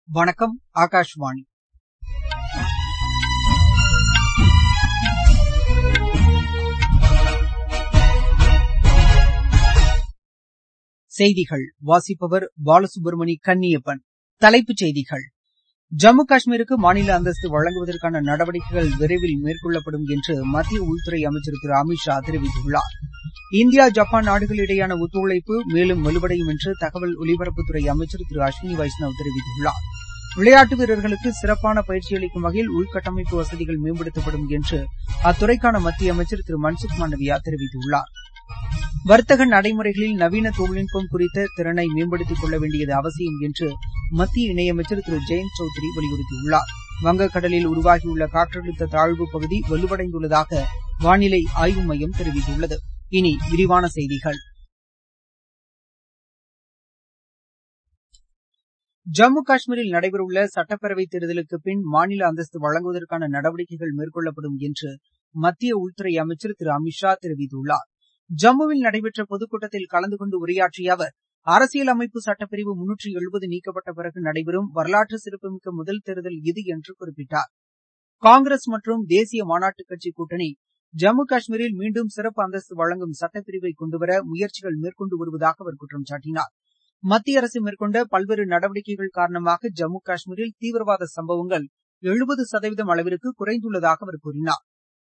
வணக்கம். ஆகாஷ்வாணி. செய்திகள் வாசிப்பவர் பாலசுப்ரமணி கன்னியப்பன். தலைப்புச் செய்திகள். ஜம்மு காஷ்மீருக்கு மாநில அந்தஸ்து வழங்குவதற்கான நடவடிக்கைகள் விரைவில் மேற்கொள்ளப்படும் என்று மத்திய உள்துறை அமைச்சர் திரு அமித் ஷா தெரிவித்துள்ளார். இந்தியா ஜப்பான் நாடுகளிடையேயான ஒத்துழைப்பு மேலும் வலுவடையும் என்று தகவல் ஒலிபரப்புத்துறை அமைச்சர் திரு அஸ்வினி வைஷ்ணவ் தெரிவித்துள்ளார். விளையாட்டு வீரர்களுக்கு சிறப்பான பயிற்சி அளிக்கும் வகையில் உள்கட்டமைப்பு வசதிகள் மேம்படுத்தப்படும் என்று அத்துறைக்கான மத்திய அமைச்சர் திரு மன்சுக் மாண்டவியா தெரிவித்துள்ளார். வர்த்தக நடைமுறைகளில் நவீன தொழில்நுட்பம் குறித்த திறனை மேம்படுத்திக் கொள்ள வேண்டியது அவசியம் என்று மத்திய இணையமைச்சர் திரு ஜெயந்த் சௌத்ரி வலியுறுத்தியுள்ளார். வங்கக்கடலில் உருவாகியுள்ள காற்றழுத்த தாழ்வு பகுதி வலுவடைந்துள்ளதாக வானிலை ஆய்வு மையம் தெரிவித்துள்ளது. இனி விரிவான செய்திகள். ஜம்மு காஷ்மீரில் நடைபெறவுள்ள சட்டப்பேரவைத் தேர்தலுக்கு பின் மாநில அந்தஸ்து வழங்குவதற்கான நடவடிக்கைகள் மேற்கொள்ளப்படும் என்று மத்திய உள்துறை அமைச்சர் திரு அமித் ஷா தெரிவித்துள்ளார். ஜம்முவில் நடைபெற்ற பொதுக்கூட்டத்தில் கலந்து கொண்டு உரையாற்றிய அவர், அரசியல் அமைப்பு சட்டப்பிரிவு 370 நீக்கப்பட்ட பிறகு நடைபெறும் வரலாற்று சிறப்புமிக்க முதல் தேர்தல் இது என்று குறிப்பிட்டார். காங்கிரஸ் மற்றும் தேசிய மாநாட்டுக் கட்சி கூட்டணி ஜம்மு காஷ்மீரில் மீண்டும் சிறப்பு அந்தஸ்து வழங்கும் சட்டப்பிரிவை கொண்டுவர முயற்சிகள் மேற்கொண்டு வருவதாக அவர் குற்றம் சாட்டினார். மத்திய அரசு மேற்கொண்ட பல்வேறு நடவடிக்கைகள் காரணமாக ஜம்மு காஷ்மீரில் தீவிரவாத சம்பவங்கள் 70% அளவிற்கு குறைந்துள்ளதாக அவர் கூறினார்.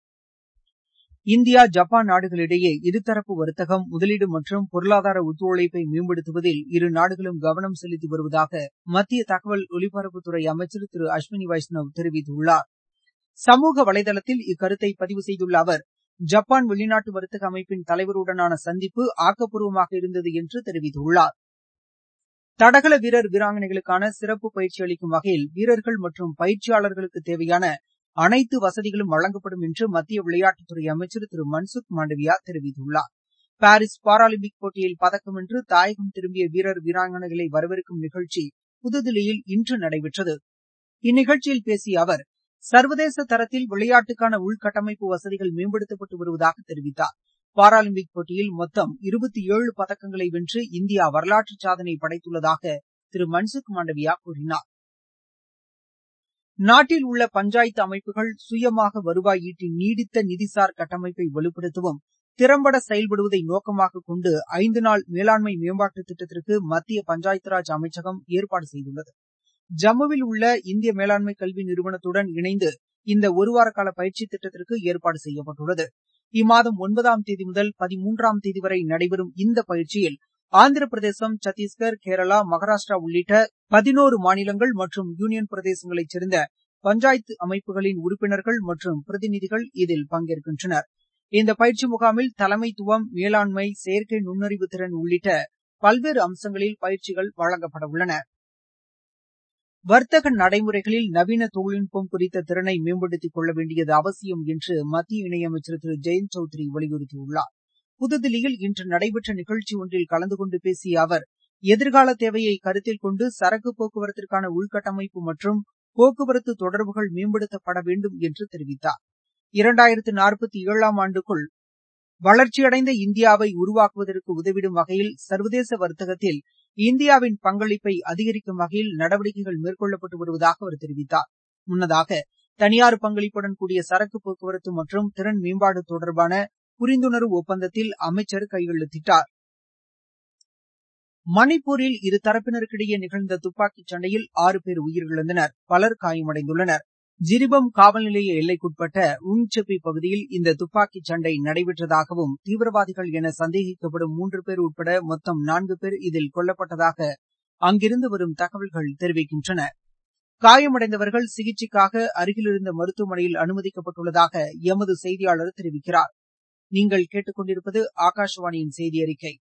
இந்தியா ஜப்பான் நாடுகளிடையே இருதரப்பு வர்த்தகம், முதலீடு மற்றும் பொருளாதார ஒத்துழைப்பை மேம்படுத்துவதில் இரு நாடுகளும் கவனம் செலுத்தி வருவதாக மத்திய தகவல் ஒலிபரப்புத்துறை அமைச்சர் திரு அஸ்வினி வைஷ்ணவ் தெரிவித்துள்ளார். சமூக வலைதளத்தில் இக்கருத்தை பதிவு செய்துள்ள அவர், ஜப்பான் வெளிநாட்டு வர்த்தக அமைப்பின் தலைவருடனான சந்திப்பு ஆக்கப்பூர்வமாக இருந்தது என்று தெரிவித்துள்ளார். தடகள வீரர் வீராங்கனைகளுக்கான சிறப்பு பயிற்சி அளிக்கும் வகையில் வீரர்கள் மற்றும் பயிற்சியாளர்களுக்கு தேவையான அனைத்து வசதிகளும் வழங்கப்படும் என்று மத்திய விளையாட்டுத்துறை அமைச்சர் திரு மன்சுக் மாண்டவியா தெரிவித்துள்ளார். பாரிஸ் பாராலிம்பிக் போட்டியில் பதக்கம் வென்று தாயகம் திரும்பிய வீரர் வீராங்கனைகளை வரவேற்கும் நிகழ்ச்சி புதுதில்லியில் இன்று நடைபெற்றது. இந்நிகழ்ச்சியில் பேசிய அவர், சர்வதேச தரத்தில் விளையாட்டுக்கான உள்கட்டமைப்பு வசதிகள் மேம்படுத்தப்பட்டு வருவதாக தெரிவித்தார். பாராலிம்பிக் போட்டியில் மொத்தம் 27 பதக்கங்களை வென்று இந்தியா வரலாற்று சாதனை படைத்துள்ளதாக திரு மன்சுக் மாண்டவியா கூறினார். நாட்டில் உள்ள பஞ்சாயத்து அமைப்புகள் சுயமாக வருவாய் ஈட்டி நீடித்த நிதிசார் கட்டமைப்பை வலுப்படுத்தவும் திறம்பட செயல்படுவதை நோக்கமாக கொண்டு 5 நாள் மேலாண்மை மேம்பாட்டு திட்டத்திற்கு மத்திய பஞ்சாயத்து ராஜ் அமைச்சகம் ஏற்பாடு செய்துள்ளது. ஜம்முவில் உள்ள இந்திய மேலாண்மை கல்வி நிறுவனத்துடன் இணைந்து இந்த ஒருவார கால பயிற்சி திட்டத்திற்கு ஏற்பாடு செய்யப்பட்டுள்ளது. இம்மாதம் 9ஆம் தேதி முதல் 13ஆம் தேதி வரை நடைபெறும் இந்த பயிற்சியில் ஆந்திர பிரதேசம், சத்தீஸ்கர், கேரளா, மகாராஷ்டிரா உள்ளிட்ட 11 மாநிலங்கள் மற்றும் யூனியன் பிரதேசங்களைச் சேர்ந்த பஞ்சாயத்து அமைப்புகளின் உறுப்பினர்கள் மற்றும் பிரதிநிதிகள் இதில் பங்கேற்கின்றனர். இந்த பயிற்சி முகாமில் தலைமைத்துவம், மேலாண்மை, செயற்கை நுண்ணறிவு திறன் உள்ளிட்ட பல்வேறு அம்சங்களில் பயிற்சிகள் வழங்கப்பட உள்ளன. வர்த்தக நடைமுறைகளில் நவீன தொழில்நுட்பம் குறித்த திறனை மேம்படுத்திக் கொள்ள வேண்டியது அவசியம் என்று மத்திய இணையமைச்சர் திரு ஜெயந்த் சௌத்ரி வலியுறுத்தியுள்ளார். புதுதில்லியில் இன்று நடைபெற்ற நிகழ்ச்சி ஒன்றில் கலந்து கொண்டு பேசிய அவர், எதிர்கால தேவையை கருத்தில் கொண்டு சரக்கு போக்குவரத்திற்கான உள்கட்டமைப்பு மற்றும் போக்குவரத்து தொடர்புகள் மேம்படுத்தப்பட வேண்டும் என்று தெரிவித்தார். 2047ஆம் ஆண்டுக்குள் வளர்ச்சியடைந்த இந்தியாவை உருவாக்குவதற்கு உதவிடும் வகையில் சர்வதேச வர்த்தகத்தில் இந்தியாவின் பங்களிப்பை அதிகரிக்கும் வகையில் நடவடிக்கைகள் மேற்கொள்ளப்பட்டு வருவதாக அவர் தெரிவித்தார். முன்னதாக தனியார் பங்களிப்புடன் கூடிய சரக்கு போக்குவரத்து மற்றும் திறன் மேம்பாடு தொடர்பான புரிந்துணர்வு ஒப்பந்தத்தில் அமைச்சர் கையெழுத்திட்டார். மணிப்பூரில் இருதரப்பினருக்கிடையே நிகழ்ந்த துப்பாக்கிச் சண்டையில் 6 பேர் உயிரிழந்தனர், பலர் காயமடைந்துள்ளனர். ஜிரிபம் காவல் நிலைய எல்லைக்குட்பட்ட உங்செப்பி பகுதியில் இந்த துப்பாக்கிச் சண்டை நடைபெற்றதாகவும் தீவிரவாதிகள் என சந்தேகிக்கப்படும் 3 பேர் உட்பட மொத்தம் 4 பேர் இதில் கொல்லப்பட்டதாக அங்கிருந்து வரும் தகவல்கள் தெரிவிக்கின்றன. காயமடைந்தவர்கள் சிகிச்சைக்காக அருகிலிருந்த மருத்துவமனையில் அனுமதிக்கப்பட்டுள்ளதாக எமது செய்தியாளர் தெரிவிக்கிறார். நீங்கள் கேட்டுக்கொண்டிருப்பது ஆகாஷவாணியின் செய்தி அறிக்கை.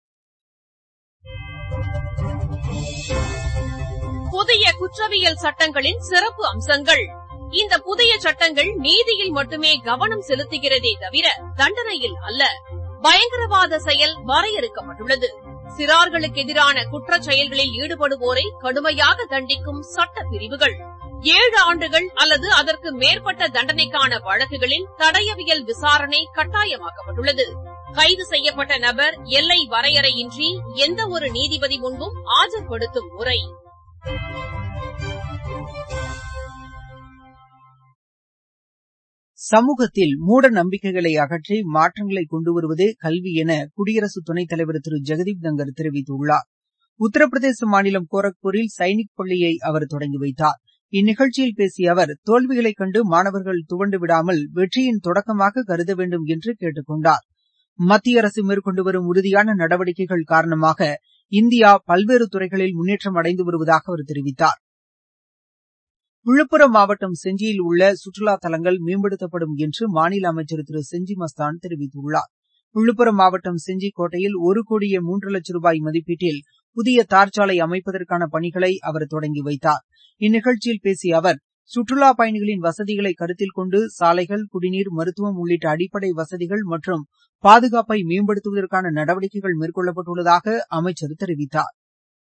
புதிய குற்றவியல் சட்டங்களின் சிறப்பு அம்சங்கள். இந்த புதிய சட்டங்கள் நீதியில் மட்டுமே கவனம் செலுத்துகிறதே தவிர தண்டனையில் அல்ல. பயங்கரவாத செயல் வரையறுக்கப்பட்டுள்ளது. சிறார்களுக்கு எதிரான குற்றச் செயல்களில் ஈடுபடுவோரை கடுமையாக தண்டிக்கும் சட்ட பிரிவுகள். 7 ஆண்டுகள் அல்லது அதற்கு மேற்பட்ட தண்டனைக்கான வழக்குகளில் தடயவியல் விசாரணை கட்டாயமாக்கப்பட்டுள்ளது. கைது செய்யப்பட்ட நபர் எல்லை வரையறையின்றி எந்த ஒரு நீதிபதி முன்பும் ஆஜர்படுத்தும் முறை. சமூகத்தில் மூட நம்பிக்கைகளை அகற்றி மாற்றங்களை கொண்டு வருவதே கல்வி என குடியரசு துணைத் தலைவர் திரு ஜெகதீப் தங்கர் தெரிவித்துள்ளார். உத்தரப்பிரதேச மாநிலம் கோரக்பூரில் சைனிக் பள்ளியை அவர் தொடங்கி வைத்தார். இந்நிகழ்ச்சியில் பேசிய அவர், தோல்விகளைக் கண்டு மாணவர்கள் துவண்டு விடாமல் வெற்றியின் தொடக்கமாக கருத வேண்டும் என்று கேட்டுக் கொண்டார். மத்திய அரசு மேற்கொண்டு வரும் உறுதியான நடவடிக்கைகள் காரணமாக இந்தியா பல்வேறு துறைகளில் முன்னேற்றம் அடைந்து வருவதாக அவர் தெரிவித்தார். விழுப்புரம் மாவட்டம் செஞ்சியில் உள்ள சுற்றுலா தலங்கள் மேம்படுத்தப்படும் என்று மாநில அமைச்சர் திரு செஞ்சி மஸ்தான் தெரிவித்துள்ளார். விழுப்புரம் மாவட்டம் செஞ்சி கோட்டையில் 1,03,00,000 ரூபாய் மதிப்பீட்டில் புதிய தார்ச்சாலை அமைப்பதற்கான பணிகளை அவர் தொடங்கி வைத்தார். இந்நிகழ்ச்சியில் பேசிய அவர், சுற்றுலா பயணிகளின் வசதிகளை கருத்தில் கொண்டு சாலைகள், குடிநீர், மருத்துவம் உள்ளிட்ட அடிப்படை வசதிகள் மற்றும் பாதுகாப்பை மேம்படுத்துவதற்கான நடவடிக்கைகள் மேற்கொள்ளப்பட்டுள்ளதாக அமைச்சர் தெரிவித்தார்.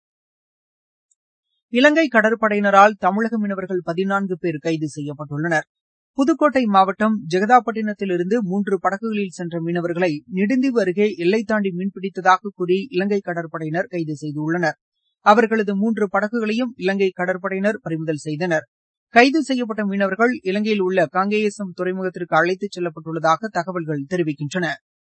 இலங்கை கடற்படையினரால் தமிழக மீனவர்கள் 14 பேர் கைது செய்யப்பட்டுள்ளனர். புதுக்கோட்டை மாவட்டம் ஜெகதாப்பட்டினத்திலிருந்து 3 படகுகளில் சென்ற மீனவர்களை நெடுந்தீவு அருகே எல்லை தாண்டி மீன்பிடித்ததாக கூறி இலங்கை கடற்படையினர் கைது செய்துள்ளனர். அவர்களது 3 படகுகளையும் இலங்கை கடற்படையினர் பறிமுதல் செய்தனர். கைது செய்யப்பட்ட மீனவர்கள் இலங்கையில் உள்ள காங்கேயசம் துறைமுகத்திற்கு அழைத்துச் செல்லப்பட்டுள்ளதாக தகவல்கள் தெரிவிக்கின்றன.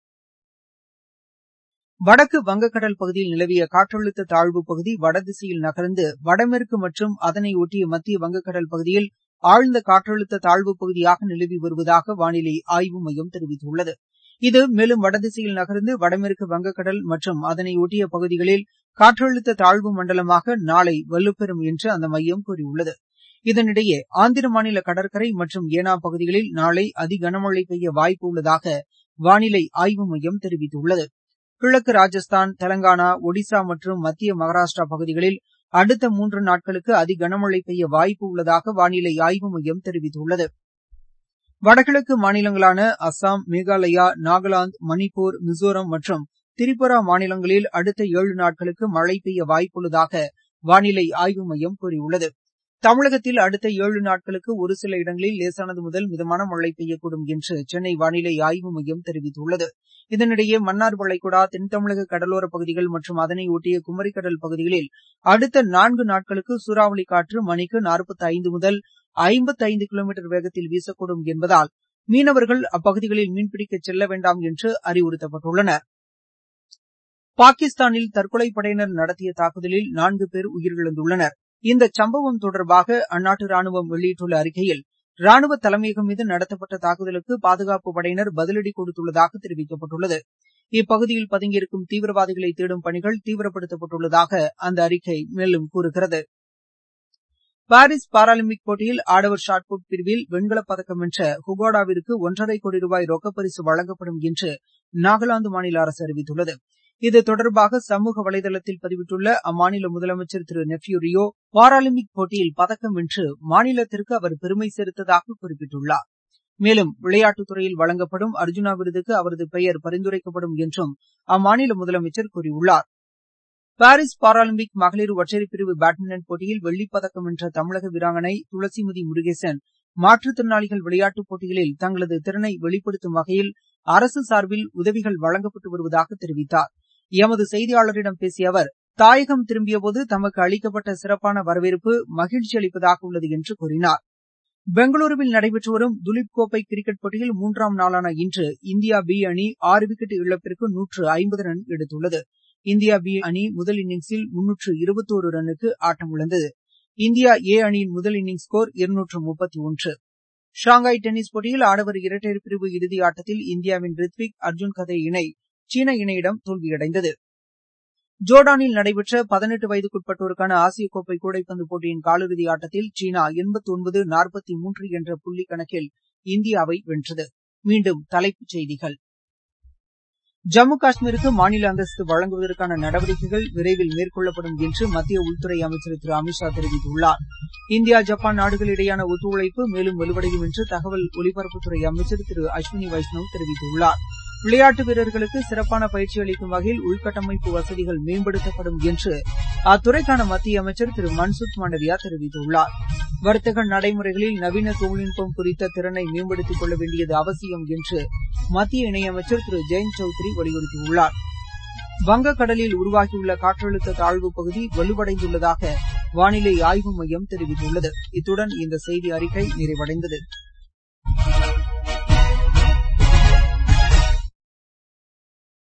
வடக்கு வங்கக்கடல் பகுதியில் நிலவிய காற்றழுத்த தாழ்வு பகுதி வடதிசையில் நகர்ந்து வடமேற்கு மற்றும் அதனை ஒட்டிய மத்திய வங்கக்கடல் பகுதியில் ஆழ்ந்த காற்றழுத்த தாழ்வு பகுதியாக நிலவி வருவதாக வானிலை ஆய்வு மையம் தெரிவித்துள்ளது. இது மேலும் வடதிசையில் நகர்ந்து வடமேற்கு வங்கக்கடல் மற்றும் அதனை ஒட்டிய பகுதிகளில் காற்றழுத்த தாழ்வு மண்டலமாக நாளை வலுப்பெறும் என்று அந்த மையம் கூறியுள்ளது. இதனிடையே ஆந்திர மாநில கடற்கரை மற்றும் ஏனா பகுதிகளில் நாளை அதிகனமழை பெய்ய வாய்ப்பு உள்ளதாக வானிலை ஆய்வு மையம் தெரிவித்துள்ளது. கிழக்கு ராஜஸ்தான், தெலங்கானா, ஒடிசா மற்றும் மத்திய மகாராஷ்டிரா பகுதிகளில் அடுத்த 3 நாட்களுக்கு அதிகனமழை பெய்ய வாய்ப்பு உள்ளதாக வானிலை ஆய்வு மையம் தெரிவித்துள்ளது. வடகிழக்கு மாநிலங்களான அஸ்ஸாம், மேகாலயா, நாகாலாந்து, மணிப்பூர், மிசோரம் மற்றும் திரிபுரா மாநிலங்களில் அடுத்த 7 நாட்களுக்கு மழை பெய்ய வாய்ப்புள்ளதாக வானிலை ஆய்வு மையம் கூறியுள்ளது. தமிழகத்தில் அடுத்த 7 நாட்களுக்கு ஒரு சில இடங்களில் லேசானது முதல் மிதமான மழை பெய்யக்கூடும் என்று சென்னை வானிலை ஆய்வு மையம் தெரிவித்துள்ளது. இதனிடையே மன்னார் வளைகுடா, தென் தமிழக கடலோரப் பகுதிகள் மற்றும் அதனை ஒட்டிய குமரிக்கடல் பகுதிகளில் அடுத்த 4 நாட்களுக்கு சூறாவளி காற்று மணிக்கு 45 முதல் 55 கிலோமீட்டர் வேகத்தில் வீசக்கூடும் என்பதால் மீனவர்கள் அப்பகுதிகளில் மீன்பிடிக்க செல்ல வேண்டாம் என்று அறிவுறுத்தப்பட்டுள்ளனர். பாகிஸ்தானில் தற்கொலை படையினர் நடத்திய தாக்குதலில் 4 பேர் உயிரிழந்துள்ளனர். இந்த சம்பவம் தொடர்பாக அந்நாட்டு ராணுவம் வெளியிட்டுள்ள அறிக்கையில், ராணுவ தலைமையகம் மீது நடத்தப்பட்ட தாக்குதலுக்கு பாதுகாப்பு படையினர் பதிலடி கொடுத்துள்ளதாக தெரிவிக்கப்பட்டுள்ளது. இப்பகுதியில் பதுங்கியிருக்கும் தீவிரவாதிகளை தேடும் பணிகள் தீவிரப்படுத்தப்பட்டுள்ளதாக அந்த அறிக்கை மேலும் கூறுகிறது. பாரிஸ் பாராலிம்பிக் போட்டியில் ஆடவர் ஷாட்புட் பிரிவில் வெண்கலப் பதக்கம் வென்ற ஹுகோடாவிற்கு 1,50 கோடி ரூபாய் ரொக்கப்பரிசு வழங்கப்படும் என்று நாகாலாந்து மாநில அரசு அறிவித்துள்ளது. இது தொடர்பாக சமூக வலைதளத்தில் பதிவிட்டுள்ள அம்மாநில முதலமைச்சர் திரு நெஃப்யூ ரியோ, பாராலிம்பிக் போட்டியில் பதக்கம் வென்று மாநிலத்திற்கு அவர் பெருமை சேர்த்ததாக குறிப்பிட்டுள்ளார். மேலும் விளையாட்டுத் துறையில் வழங்கப்படும் அர்ஜுனா விருதுக்கு அவரது பெயர் பரிந்துரைக்கப்படும் என்றும் அம்மாநில முதலமைச்சர் கூறியுள்ளார். பாரிஸ் பாராலிம்பிக் மகளிர் ஒற்றையர் பிரிவு பேட்மிண்டன் போட்டியில் வெள்ளிப்பதக்கம் வென்ற தமிழக வீராங்கனை துளசிமதி முருகேசன், மாற்றுத்திறனாளிகள் விளையாட்டுப் போட்டிகளில் தங்களது திறனை வெளிப்படுத்தும் வகையில் அரசு சார்பில் உதவிகள் வழங்கப்பட்டு வருவதாக தெரிவித்தார். எமது செய்தியாளரிடம் பேசிய அவர், தாயகம் திரும்பியபோது தமக்கு அளிக்கப்பட்ட சிறப்பான வரவேற்பு மகிழ்ச்சி அளிப்பதாக உள்ளது என்று கூறினார். பெங்களூருவில் நடைபெற்று வரும் துலீப் கோப்பை கிரிக்கெட் போட்டியில் 3ஆம் நாளான இன்று இந்தியா பி அணி 6 விக்கெட் இழப்பிற்கு 150 ரன் எடுத்துள்ளது. இந்தியா பி அணி முதல் இன்னிங்ஸில் 321 ரன்னுக்கு ஆட்டமிழந்தது. இந்தியா ஏ அணியின் முதல் இன்னிங்ஸ் ஸ்கோர் 231. ஷாங்காய் டென்னிஸ் போட்டியில் ஆடவர் இரட்டையர் பிரிவு இறுதி ஆட்டத்தில் இந்தியாவின் ரித்விக் அர்ஜுன் கதே இணை சீன இணையிடம் தோல்வியடைந்தது. ஜோர்டானில் நடைபெற்ற 18 வயதுக்குட்பட்டோருக்கான ஆசிய கோப்பை கூடைப்பந்து போட்டியின் காலிறுதி ஆட்டத்தில் சீனா 89-43 என்ற புள்ளி கணக்கில் இந்தியாவை வென்றது. மீண்டும் தலைப்புச் செய்திகள். ஜம்மு காஷ்மீருக்கு மாநில அந்தஸ்து வழங்குவதற்கான நடவடிக்கைகள் விரைவில் மேற்கொள்ளப்படும் என்று மத்திய உள்துறை அமைச்சர் திரு அமித்ஷா தெரிவித்துள்ளார். இந்தியா, ஜப்பான் நாடுகளிடையேயான ஒத்துழைப்பு மேலும் வலுவடையும் என்று தகவல் ஒலிபரப்புத்துறை அமைச்சர் திரு அஸ்வினி வைஷ்ணவ் தெரிவித்துள்ளார். விளையாட்டு வீரர்களுக்கு சிறப்பான பயிற்சி அளிக்கும் வகையில் உள்கட்டமைப்பு வசதிகள் மேம்படுத்தப்படும் என்று அத்துறைக்கான மத்திய அமைச்சர் திரு மன்சுக் மாண்டவியா தெரிவித்துள்ளார். வர்த்தக நடைமுறைகளில் நவீன தொழில்நுட்பம் குறித்த திறனை மேம்படுத்திக் கொள்ள வேண்டியது அவசியம் என்று மத்திய இணையமைச்சர் திரு ஜெயந்த் சௌத்ரி வலியுறுத்தியுள்ளார். வங்கக்கடலில் உருவாகியுள்ள காற்றழுத்த தாழ்வு பகுதி வலுவடைந்துள்ளதாக வானிலை ஆய்வு மையம் தெரிவித்துள்ளது. இத்துடன் இந்த செய்தி அறிக்கை நிறைவடைந்தது.